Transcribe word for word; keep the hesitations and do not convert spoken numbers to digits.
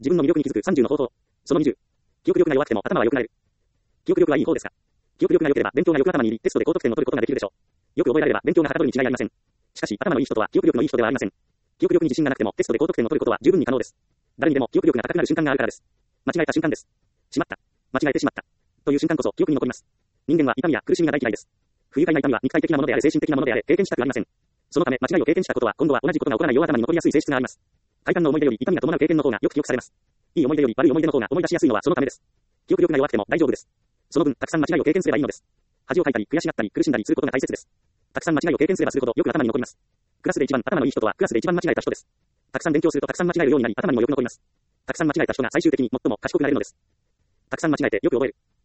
自分の魅力に気づくさんじゅうの方法。そのにじゅう。記憶力が弱くても頭は良くなる。記憶力はいい方ですか？記憶力が良ければ勉強がよく頭に入り、テストで高得点を取ることができるでしょう。よく覚えられれば勉強がはかどるに違いありません。しかし、頭のいい人とは記憶力のいい人ではありません。記憶力に自信がなくてもテストで高得点を取ることは十分に可能です。誰にでも記憶力が高くなる瞬間があるからです。間違えた瞬間です。しまった。間違えてしまった。という瞬間こそ記憶に残ります。人間は痛みや苦しみが大嫌いです。不愉快な痛みは肉体的なものであれ精神的なものであれ経験したくありません。そのため間違いを経験したことは今度は同じことが起こらないよう頭に残りやすい性質があります。快感の思い出より痛みが伴う経験の方がよく記憶されます。いい思い出より悪い思い出の方が思い出しやすいのはそのためです。記憶力が弱くても大丈夫です。その分たくさん間違いを経験すればいいのです。恥をかいたり悔しがったり苦しんだりすることが大切です。たくさん間違いを経験すればするほどよく頭に残ります。クラスで一番頭のいい人とはクラスで一番間違えた人です。たくさん勉強するとたくさん間違えるようになり頭にもよく残ります。たくさん間違えた人が最終的に最も賢くなれるのです。たくさん間違えてよく覚える。